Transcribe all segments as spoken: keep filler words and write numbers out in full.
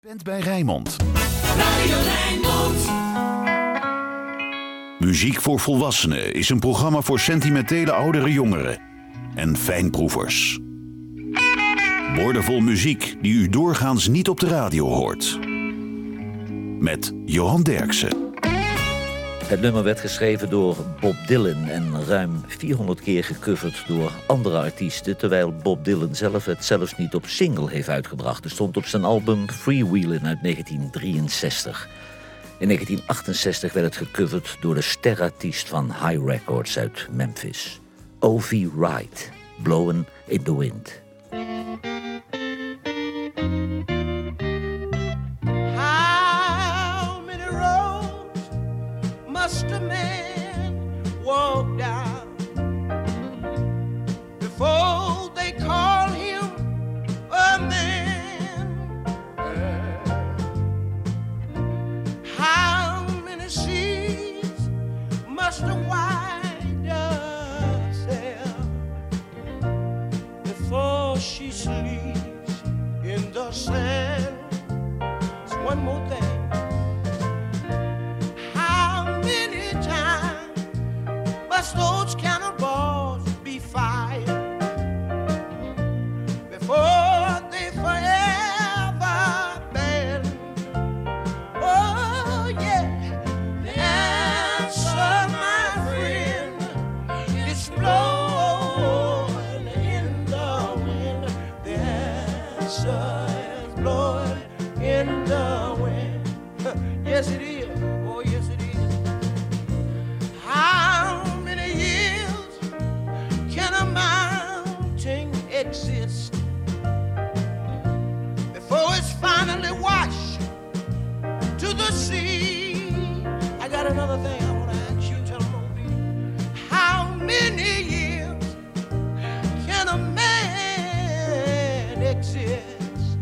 Bent bij Rijnmond. Radio Rijnmond. Muziek voor Volwassenen is een programma voor sentimentele oudere jongeren en fijnproevers. Woordenvol muziek die u doorgaans niet op de radio hoort. Met Johan Derksen. Het nummer werd geschreven door Bob Dylan en ruim vierhonderd keer gecoverd door andere artiesten, terwijl Bob Dylan zelf het zelfs niet op single heeft uitgebracht. Het stond op zijn album Freewheelin' uit negentien drieënzestig. In negentien achtenzestig werd het gecoverd door de sterartiest van High Records uit Memphis. O V. Wright, Blowin' in the Wind. Must a man walk down before they call him a man? How many seas must a white dove sail before she sleeps in the sand? It's one more thing. Those cannonballs be fired before they forever bend? Oh yeah, the answer, my friend, is blowing in the wind. The answer is blowing in the wind. Yes it is. Oh yes it is. Exist before it's finally washed to the sea. I got another thing I want to ask you, tell me. How many years can a man exist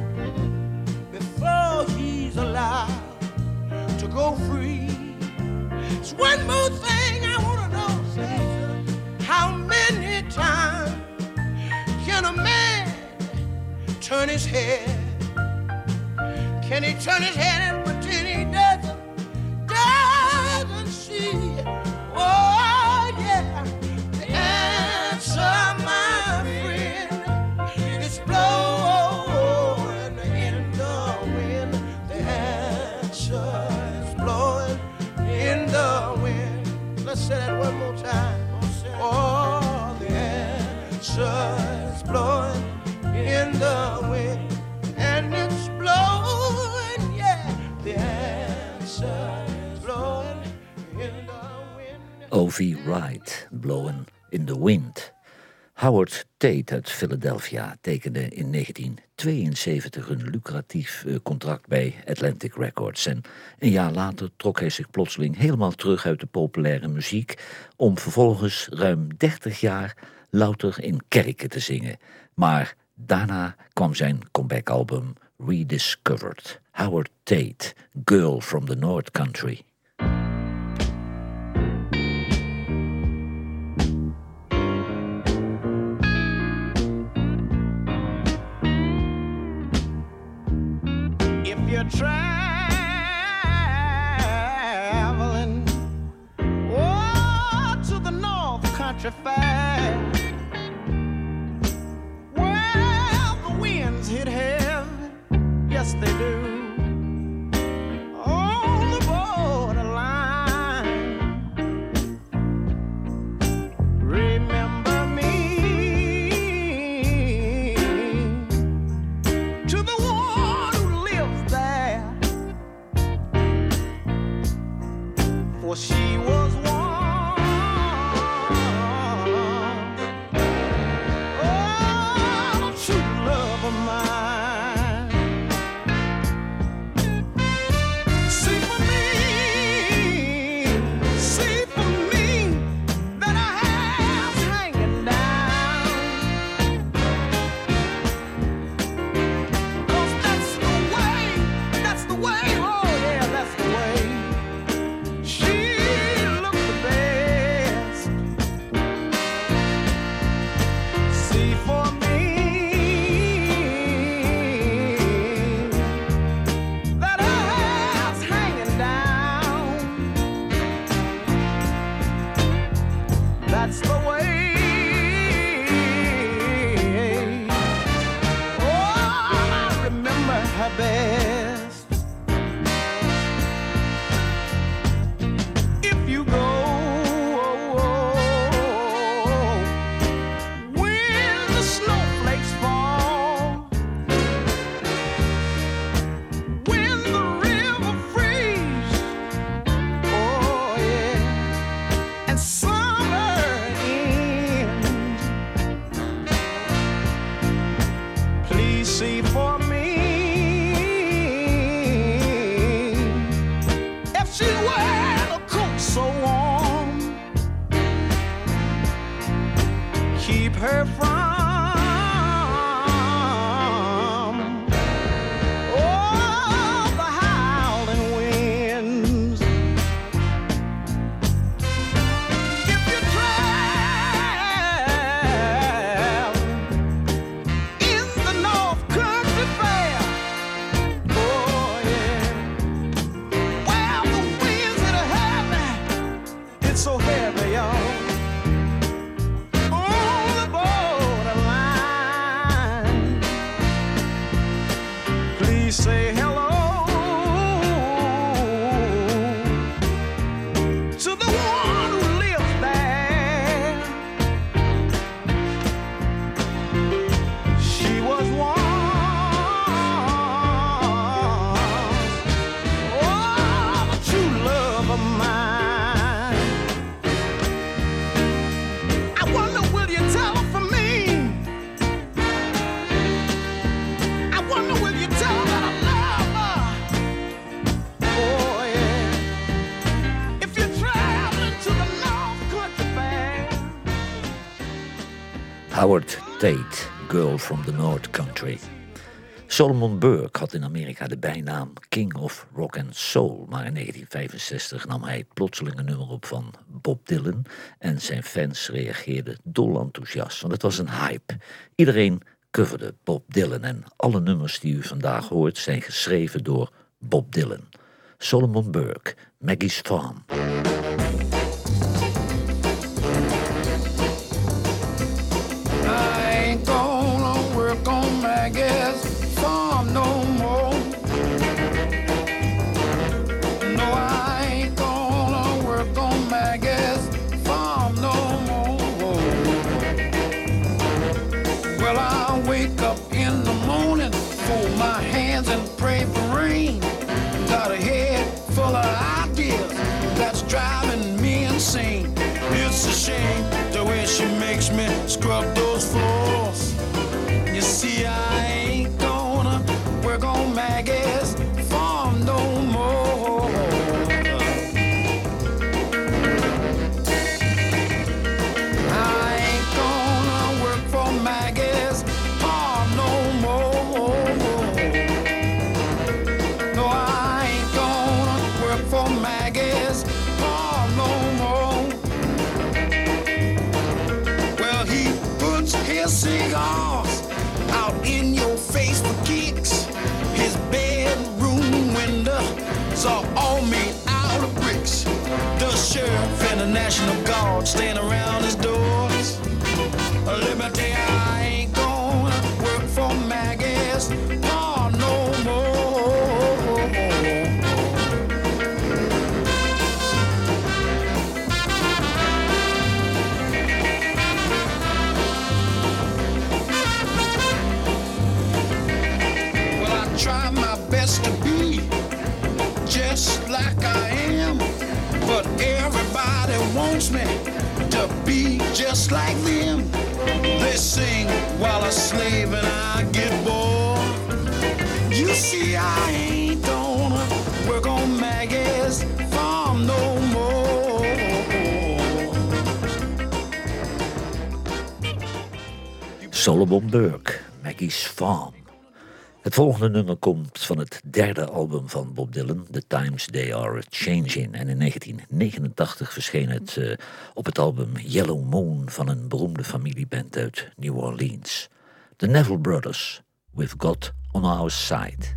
before he's allowed to go free? It's one more thing I want to know, sister. How many times can a man turn his head? Can he turn his head and pretend he doesn't, doesn't see? Oh yeah, the answer, my friend, is blowing in the wind. The answer is blowing in the wind. Let's say that one more time. Oh, the answer blowing in the wind, and it's blowing, yeah, the answer is blowing in the wind. O V. Wright, Blowin' in the Wind. Howard Tate uit Philadelphia tekende in negentien tweeënzeventig een lucratief contract bij Atlantic Records. En een jaar later trok hij zich plotseling helemaal terug uit de populaire muziek, om vervolgens ruim dertig jaar louter in kerken te zingen. Maar daarna kwam zijn comeback-album Rediscovered. Howard Tate, Girl from the North Country. If you're traveling oh, to the North Country Fair, hit heaven, yes they do. On the borderline, remember me to the one who lives there, for she was one. her best. If you go when the snowflakes fall, when the river freezes, oh yeah, and summer ends, please see for me if she wears a coat so warm, keep her from all the howling winds. If you travel in the North Country Fair, oh yeah, well the winds that are heavy, it's so heavy, y'all. On the borderline, please say hello to the one who lives there. She was once, oh, a true love of mine. I wonder, will you tell her for me? I wonder, will you tell her that I love her? Oh yeah. If you're traveling to the North Country Fair. Howard Tate, Girl from the North Country. Solomon Burke had in Amerika de bijnaam King of Rock and Soul, maar in negentien vijfenzestig nam hij plotseling een nummer op van Bob Dylan en zijn fans reageerden dol enthousiast, want het was een hype. Iedereen coverde Bob Dylan en alle nummers die u vandaag hoort zijn geschreven door Bob Dylan. Solomon Burke, Maggie's Farm. I ain't gonna work on Maggie's farm no more. No, I ain't gonna work on Maggie's farm no more. Well, I wake up in the morning, fold my hands and pray for rain. Got a head full of ideas that's driving me insane. It's a shame the way she makes me scrub those floors. You see, I ain't gonna work on Maggie's farm no more. I ain't gonna work for Maggie's farm no more. No, I ain't gonna work for Maggie's farm no more. Well, he puts his cigars out in your face for kicks. His bedroom windows are all made out of bricks. The sheriff and the National Guard stand around his doors. Let me tell you, I ain't gonna work for Maggie's farm no more. Well, I try my best to be just like I am, but everybody wants me to be just like them. They sing while I slave and I get bored. You see, I ain't gonna work on Maggie's farm no more. Solomon Burke, Maggie's Farm. Het volgende nummer komt van het derde album van Bob Dylan, The Times They Are Changing. En in negentien negenentachtig verscheen het uh, op het album Yellow Moon van een beroemde familieband uit New Orleans. The Neville Brothers, We've Got On Our Side.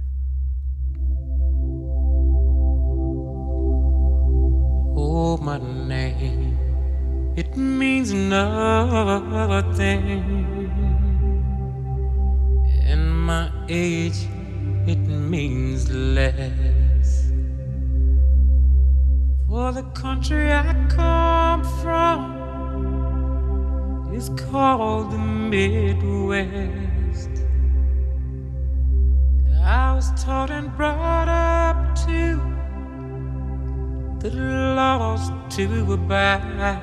Oh, my name, it means nothing. And my age it means less. For the country I come from is called the Midwest. I was taught and brought up to the laws to abide,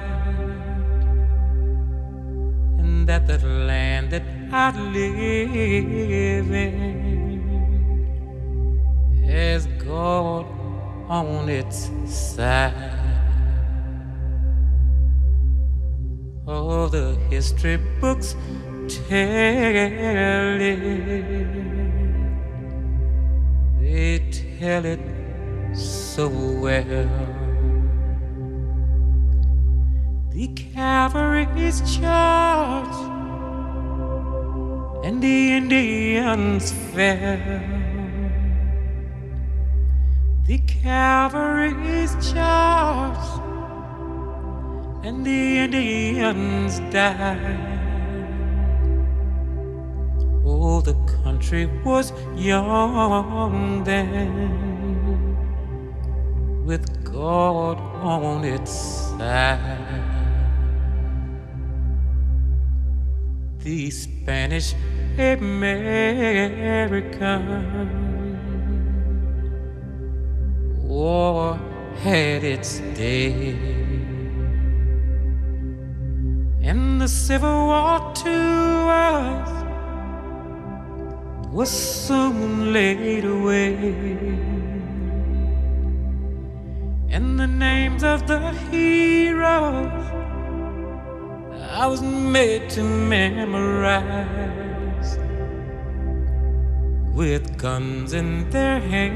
and that the land that I live in has God on its side. Oh, the history books tell it, they tell it so well. The cavalry's charge and the Indians fell. The cavalry's charge and the Indians died. Oh, the country was young then, with God on its side. The Spanish American war had its day, and the Civil War to us was soon laid away, and the names of the heroes I was made to memorize, with guns in their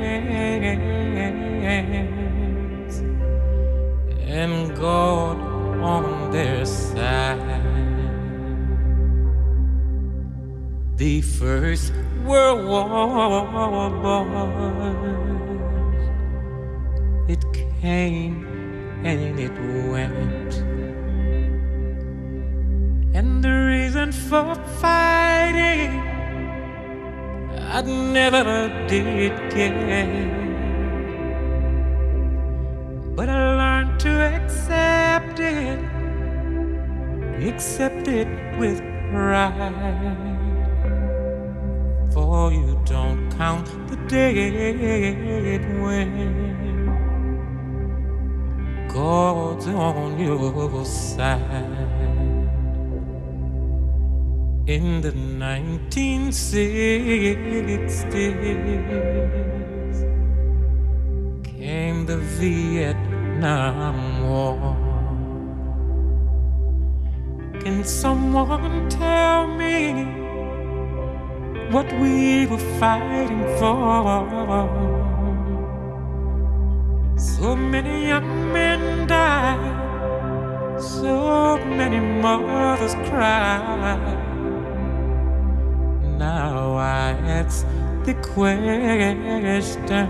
hands and God on their side. The First World War, boys, it came and it went, and the reason for fighting I never did get, but I learned to accept it, accept it with pride. For you don't count the dead when God's on your side. In the nineteen sixties came the Vietnam War. Can someone tell me what we were fighting for? So many young men died, so many mothers cried. Now I ask the question,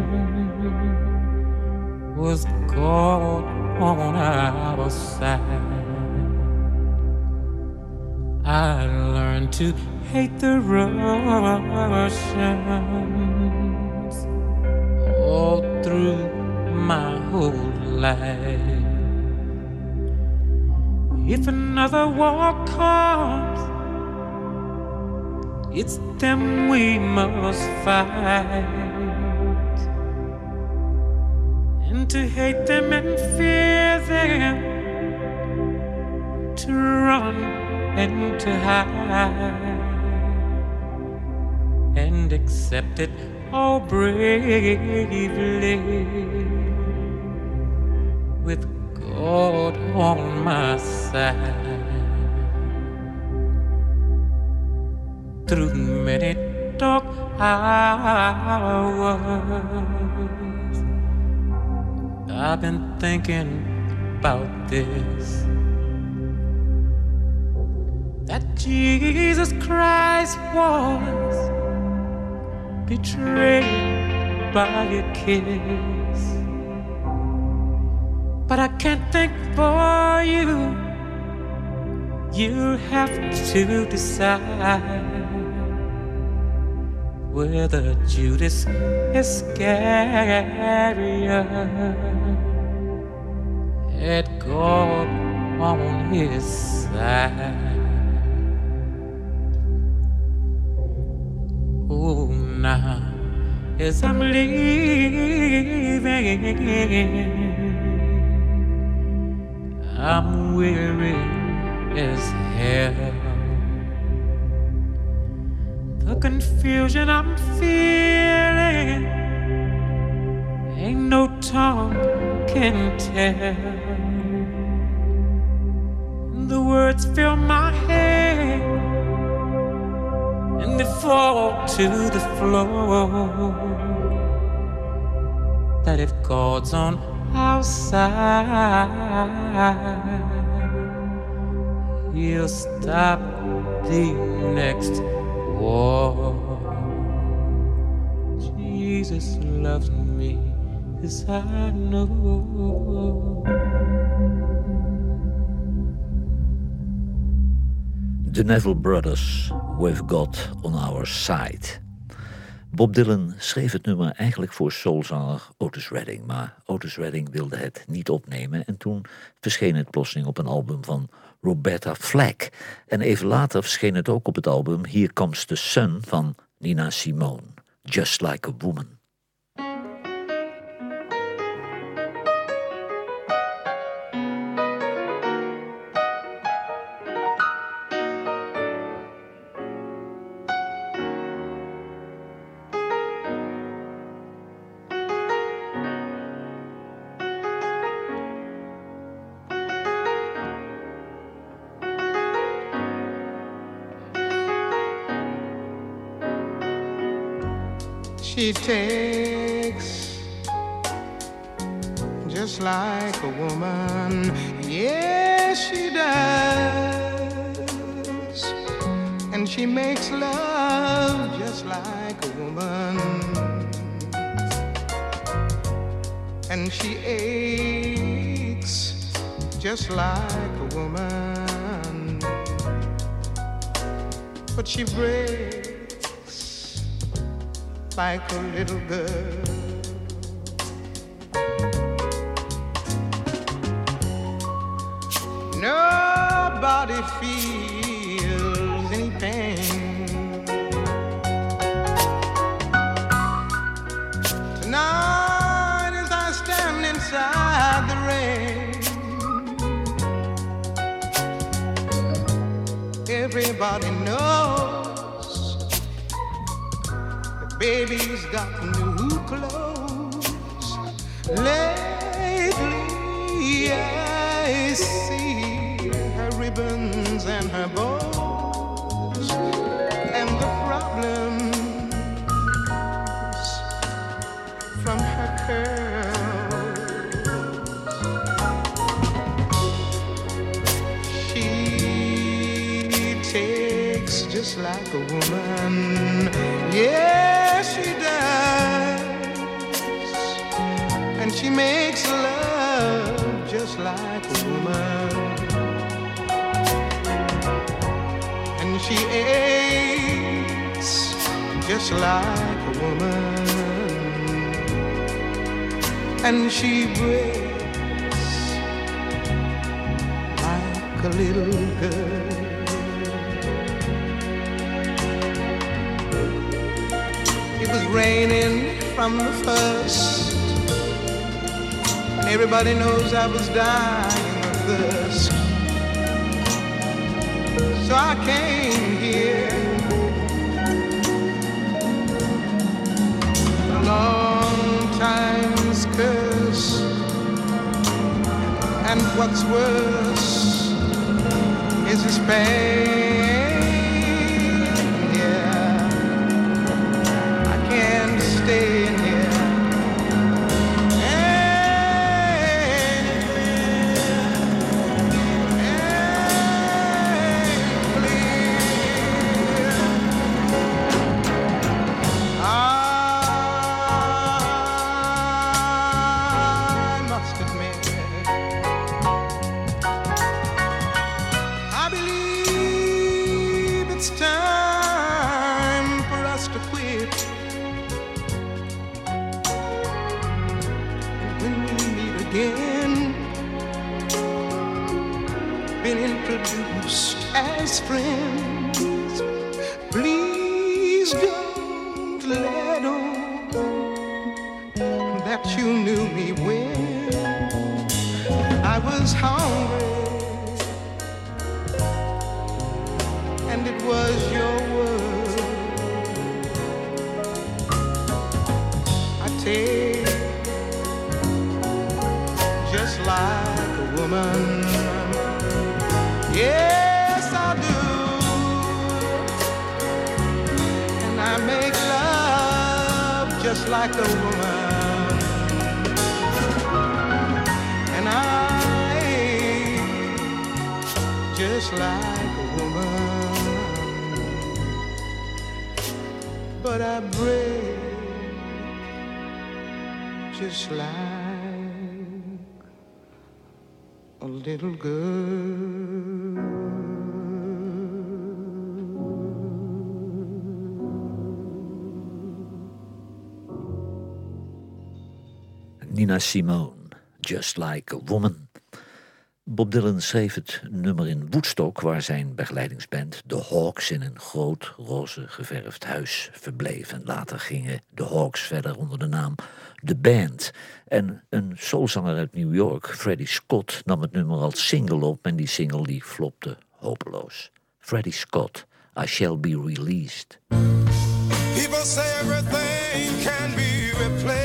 was God on our side? I learned to hate the Russians all through my whole life. If another war comes, it's them we must fight, and to hate them and fear them, to run and to hide, and accept it all bravely, with God on my side. Through many dark hours, I've been thinking about this, that Jesus Christ was betrayed by a kiss. But I can't think for you, you have to decide. where the Judas Iscariot had God on his side. Oh, now as I'm leaving, I'm weary as hell. The confusion I'm feeling, ain't no tongue can tell. The words fill my head and they fall to the floor. That if God's on our side, He'll stop the next war. Jesus loves me, this I know. The Neville Brothers, We've Got On Our Side. Bob Dylan schreef het nummer eigenlijk voor soulzanger Otis Redding, maar Otis Redding wilde het niet opnemen en toen verscheen het plotseling op een album van Roberta Flack. En even later verscheen het ook op het album Here Comes the Sun van Nina Simone, Just Like a Woman. She takes just like a woman, yes she does. And she makes love just like a woman. And she aches just like a woman. But she breaks like a little girl. Nobody feels any pain. Tonight as I stand inside the rain, everybody knows baby's got new clothes. Lately I see her ribbons and her bows, and the problems from her curls. She takes just like a woman, yeah, she does. And she makes love just like a woman. And she aches just like a woman. And she breaks like a little girl. It was raining from the first, and everybody knows I was dying of thirst. So I came here a long time's curse, and what's worse is this pain. Stay in here. Hey, hey, please. I must admit, I believe again, been introduced as friends. Please don't let on that you knew me when I was hungry, and it was your word. I take just like a woman. Yes, I do. And I make love just like a woman. And I just like a woman. But I break just like a little girl. Nina Simone, Just Like a Woman. Bob Dylan schreef het nummer in Woodstock, waar zijn begeleidingsband The Hawks in een groot roze geverfd huis verbleef. En later gingen The Hawks verder onder de naam The Band. En een soulzanger uit New York, Freddie Scott, nam het nummer als single op en die single die flopte hopeloos. Freddie Scott, I Shall Be Released. People say everything can be replaced.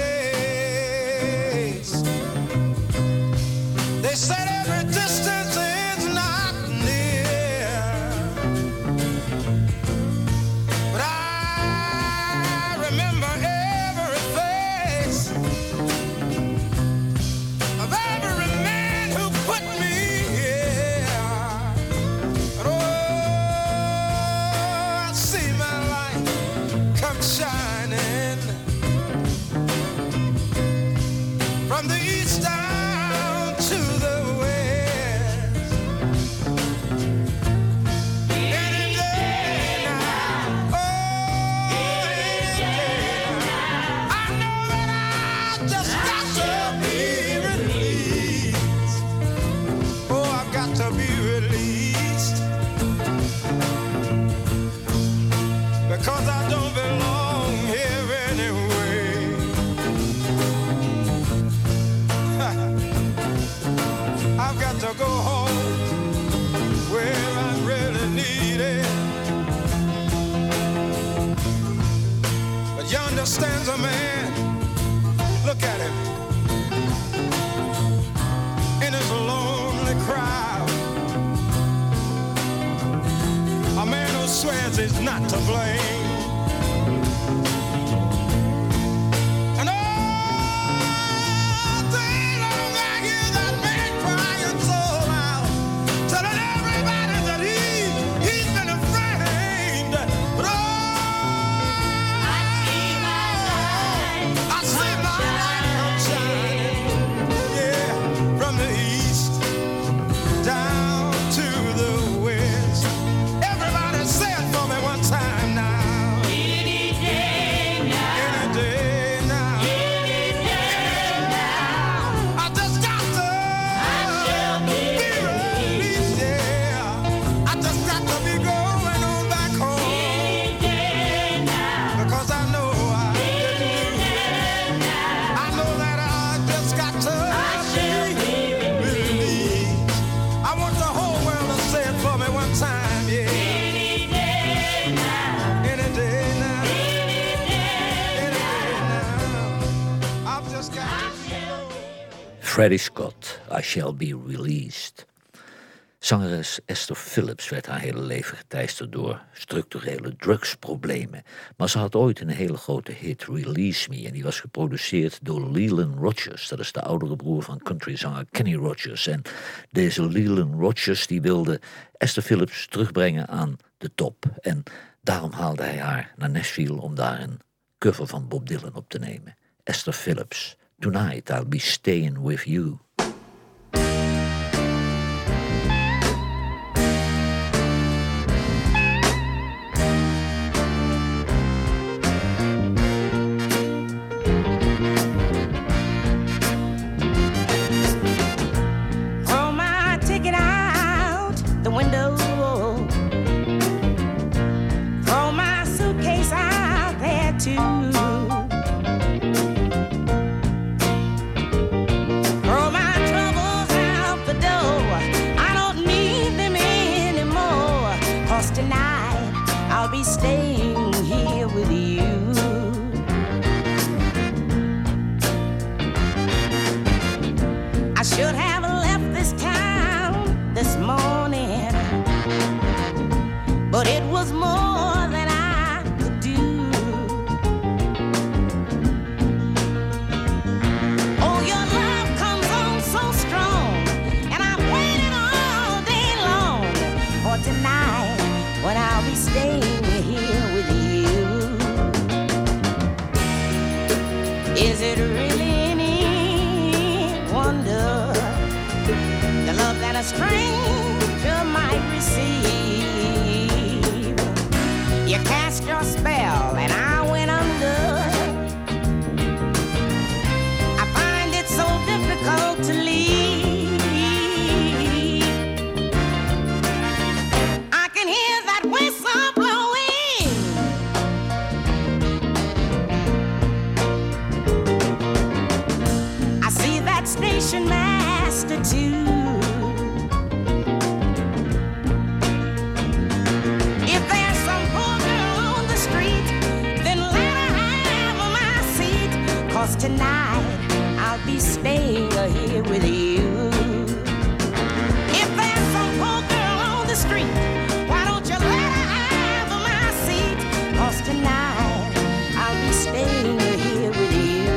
They said every distance is not near. But I remember every face of every man who put me here. And oh, I see my light come shining from the east down to the west. Any day now, oh, any day now, I know that I just got to be released. Oh, I've got to be released, because I don't belong here anyway. I've got to go home where I'm really needed. But yonder stands a man, look at him, in his lonely crowd. A man who swears he's not to blame. And all day long I hear that man crying so loud, telling everybody that he, he's been framed. But oh, I see my light, I see my light come shining, yeah, from the east down to the west. Everybody say it for me one time now. Any day now, any day now, any day now, I just got to, I shall be released, yeah. I just got to be going on back home. Any day now, because I know I didn't do it. I know that I just got to, I shall be released. I want the whole world to say it for me one time, yeah. Any day now, any day now, any day now, I've just got to be going. Freddie Scott, I Shall Be Released. Zangeres Esther Phillips werd haar hele leven geteisterd door structurele drugsproblemen. Maar ze had ooit een hele grote hit, Release Me, en die was geproduceerd door Leland Rogers. Dat is de oudere broer van countryzanger Kenny Rogers. En deze Leland Rogers die wilde Esther Phillips terugbrengen aan de top. En daarom haalde hij haar naar Nashville om daar een cover van Bob Dylan op te nemen. Esther Phillips, Tonight I'll Be Staying With You. I should have left this town this morning, but it was more than I could do. Oh, your love comes on so strong, and I've waited all day long for tonight when I'll be staying here with you. Is it really any wonder the love that a stranger might receive? You cast your spell and I went under. I find it so difficult to leave. I can hear that whistle blowing. I see that station master too. If there's some poor girl on the street, then let her have my seat, 'cause tonight I'll be staying here with you. If there's some poor girl on the street, why don't you let her have my seat, 'cause tonight I'll be staying here with you.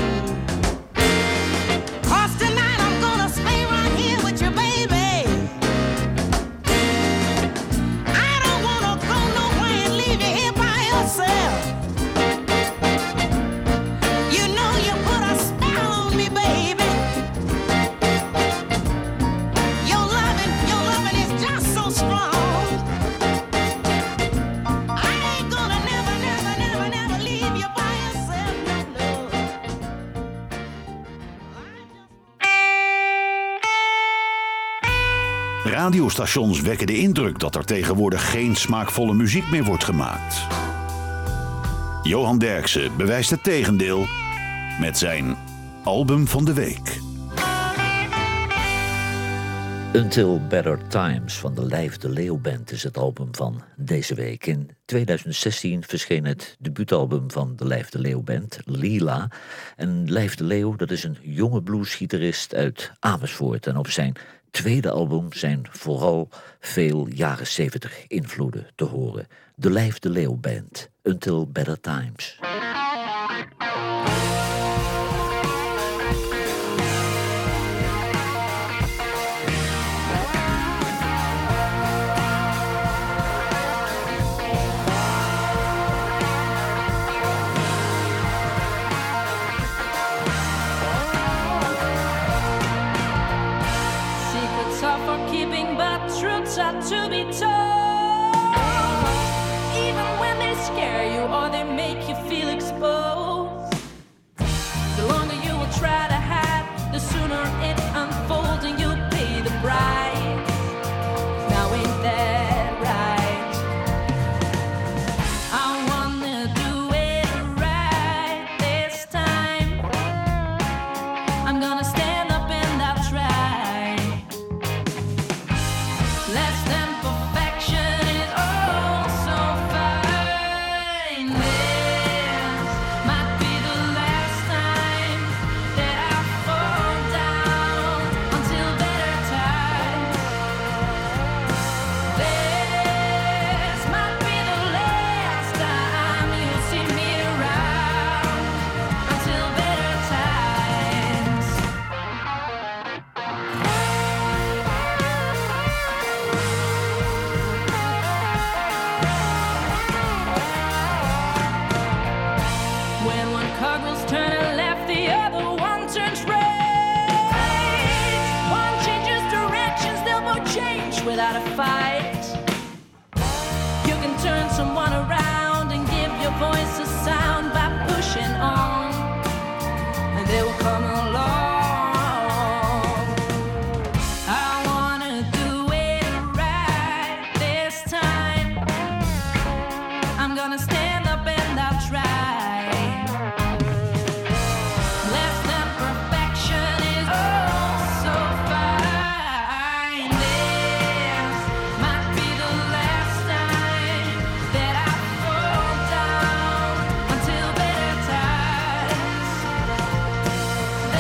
'Cause tonight I'm gonna stay right here with you, baby. I don't wanna go nowhere and leave you here by yourself. You know you put a spell on me, baby. Your loving, your loving is just so strong. I ain't gonna never, never, never, never leave you by yourself, no, no. Radiostations wekken de indruk dat er tegenwoordig geen smaakvolle muziek meer wordt gemaakt. Johan Derksen bewijst het tegendeel met zijn album van de week. Until Better Times van de Lijf de Leeuw Band is het album van deze week. In tweeduizend zestien verscheen het debuutalbum van de Lijf de Leeuw Band, Lila. En Lijf de Leeuw, dat is een jonge bluesgitarist uit Amersfoort. En op zijn tweede album zijn vooral veel jaren zeventig invloeden te horen. De Lijf de Leeuw Band, Until Better Times. Secrets are for keeping, but truths are to be told. Even when they scare you or they make you feel exposed. The longer you will try to hide, the sooner it unfolds and you'll pay the price. Now ain't that right? I wanna do it right this time. I'm gonna stand up and I'll try. Less than perfection is all so fine. This might be the last time that I fall down until better times. This might be the last time you see me around until better times. When one car goes turning left, the other one turns right. One changes directions, they'll both change without a fight. You can turn someone around and give your voice a sound by pushing on, and they will come along. I wanna do it right this time. I'm gonna stand up and I'll try. Less than perfection is all so fine. This might be the last time that I fall down until better times.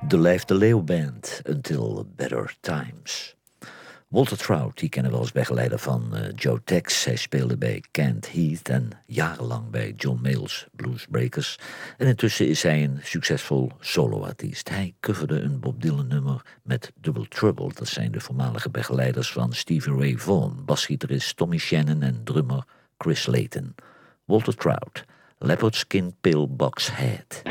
de Lijf de Leeuw Band, Until Better Times. Walter Trout, die kennen we als begeleider van uh, Joe Tex. Hij speelde bij Kent Heath en jarenlang bij John Mayall's Bluesbreakers. En intussen is hij een succesvol soloartiest. Hij coverde een Bob Dylan nummer met Double Trouble. Dat zijn de voormalige begeleiders van Stevie Ray Vaughan, basgitarist Tommy Shannon en drummer Chris Layton. Walter Trout, Leopard Skin Pillbox Head.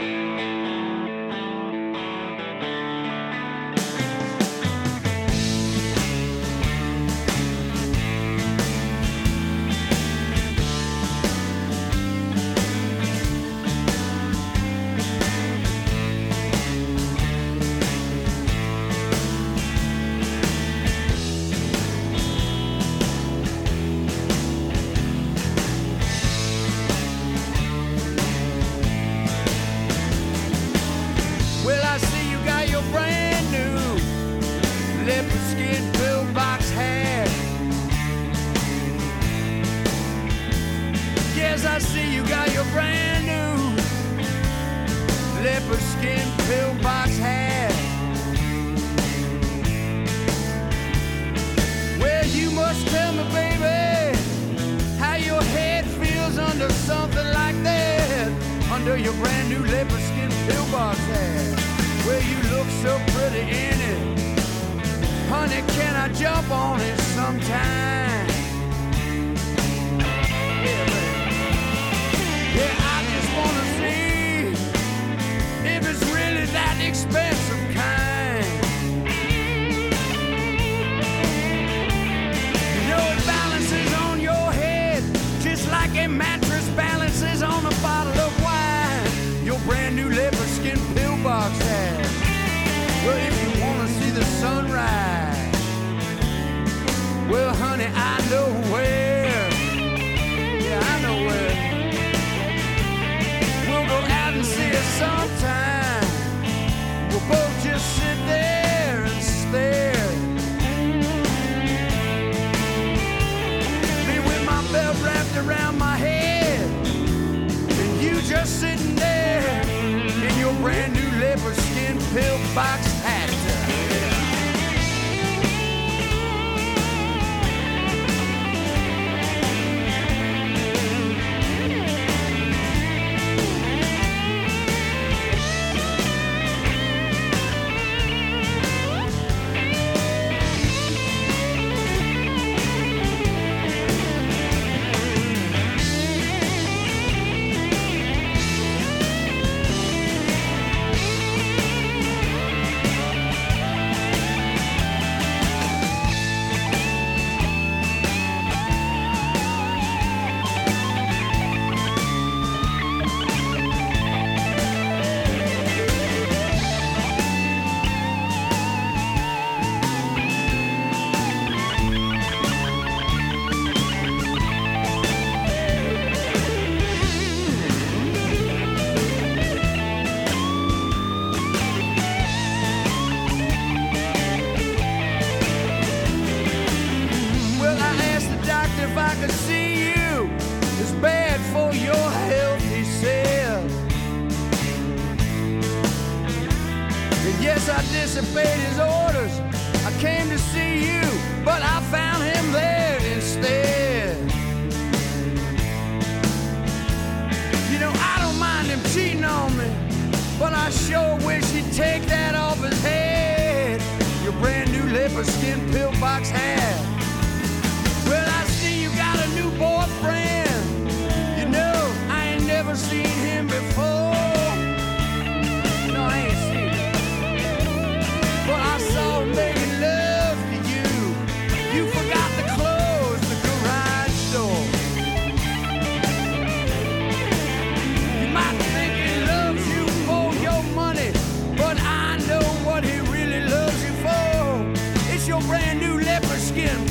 Brand new leopard skin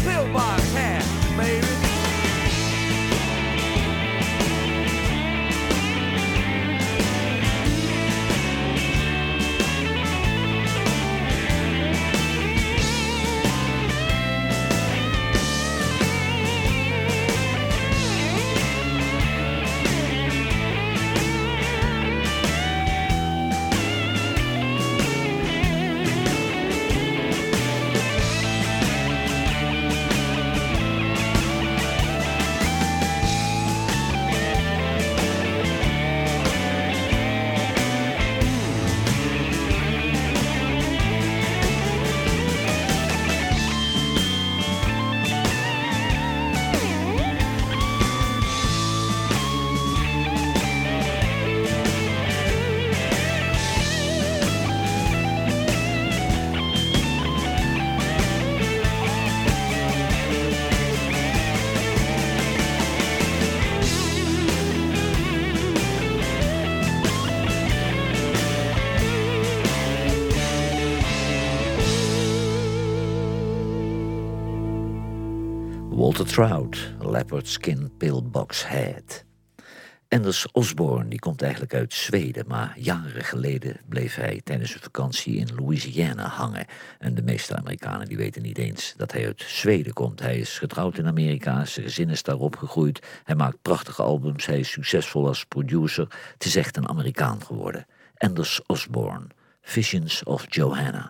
Walter Trout, Leopard Skin Pillbox Head. Anders Osborne, die komt eigenlijk uit Zweden, maar jaren geleden bleef hij tijdens een vakantie in Louisiana hangen. En de meeste Amerikanen die weten niet eens dat hij uit Zweden komt. Hij is getrouwd in Amerika, zijn gezin is daar opgegroeid. Hij maakt prachtige albums, hij is succesvol als producer. Het is echt een Amerikaan geworden. Anders Osborne, Visions of Johanna.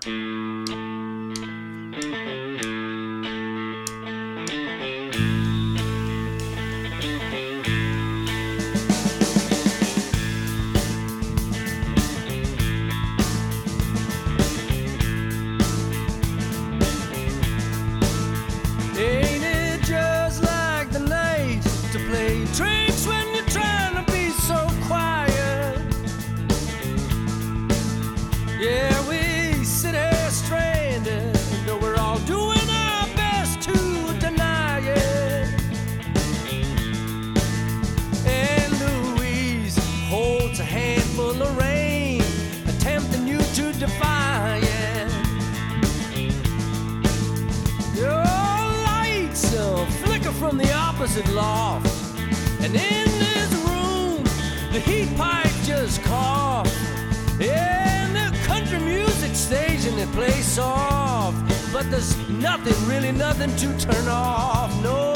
From the opposite loft, and in this room the heat pipe just coughed, and the country music station it plays soft, but there's nothing, really nothing to turn off, no.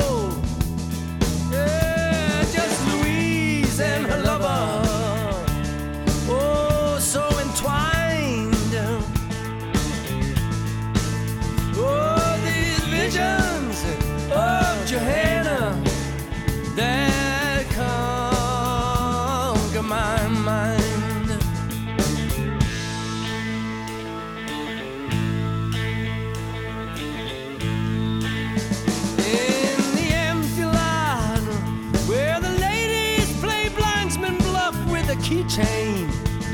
Yeah, just Louise and her lover, oh, so entwined. Oh, these visions of Johanna that conquer my mind. In the empty lot where the ladies play blindsman bluff with a keychain,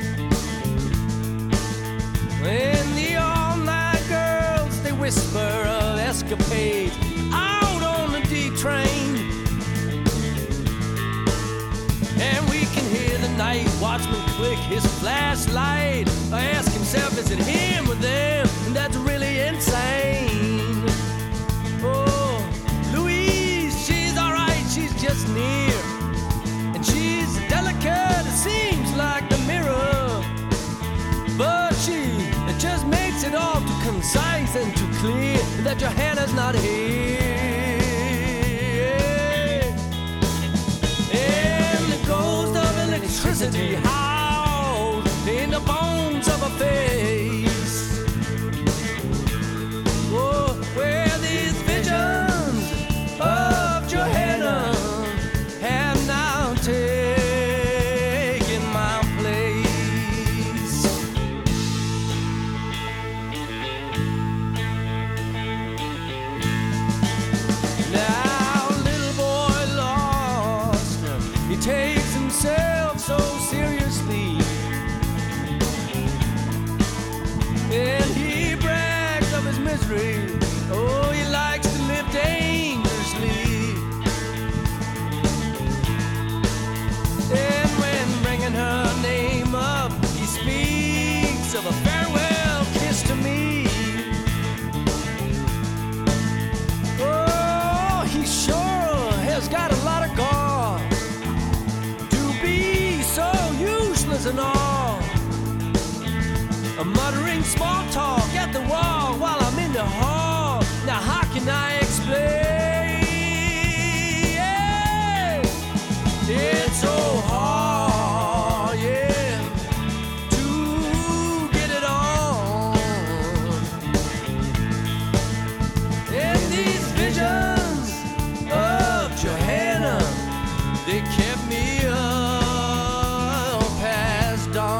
when the all-night girls they whisper of escapades train, and we can hear the night watchman click his flashlight. I ask himself, is it him or them? And that's really insane. Oh, Louise, she's alright, she's just near, and she's delicate, it seems like the mirror, but she just makes it all too concise and too clear that Johanna's not here. Electricity howls in the bones of a face. Oh, where these visions of Johanna have now taken my place. Now, little boy lost, he takes himself so seriously, and he brags of his misery. Oh, he likes to live dangerously, and when bringing her name up, he speaks of a farewell kiss to me. Oh, he sure has got a lot of gall to be so useless and all. I'm muttering small talk at the wall while I'm in the hall. Now how can I explain? It's so hard, yeah, to get it on. And these visions of Johanna, they kept me up past dawn.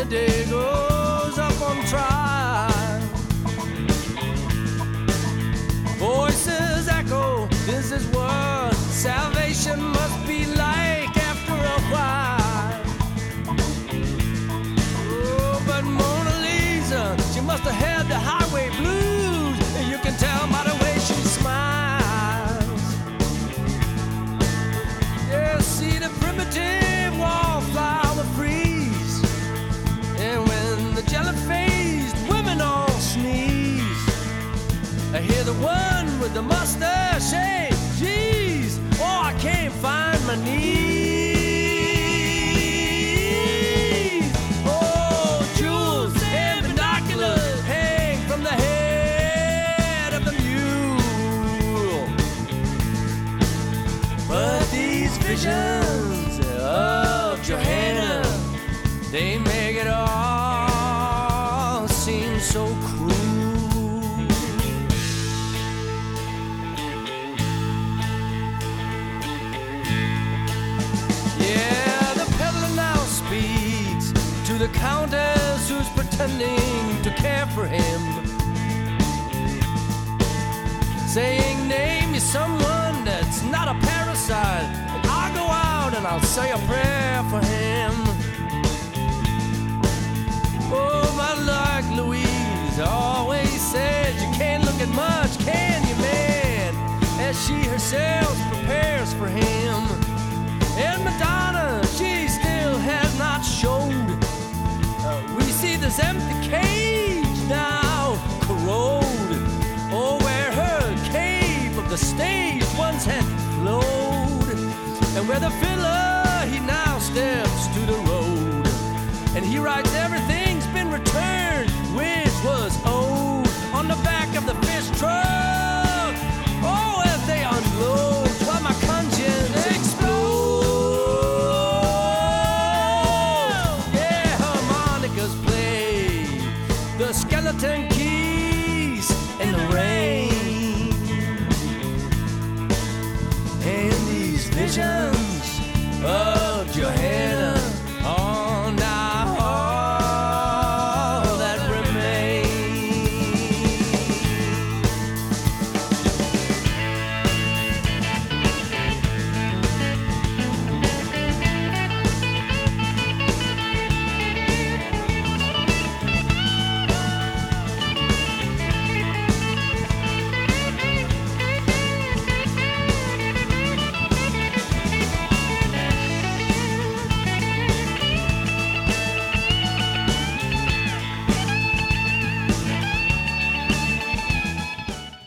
the day goes up on trial. Voices echo, this is what salvation must be like after a while. Oh, but Mona Lisa, she must have had the highway blues. You can tell by the way she smiles. Yeah, see the primitive wallflower freeze, and when the jelly-faced women all sneeze, I hear the one with the mustache say, geez, oh, I can't find my knees. Oh, jewels and binoculars hang from the head of the mule. But these visions of Johanna, they make it all seem so cruel. The countess who's pretending to care for him, saying, name me someone that's not a parasite, and I'll go out and I'll say a prayer for him. Oh, but like Louise always said, you can't look at much, can you, man? As she herself prepares for him. And Madonna, she still has not showed. We see this empty cage now corrode. Oh, where her cave of the stage once had flowed, and where the fiddler, he now steps to the road, and he writes everything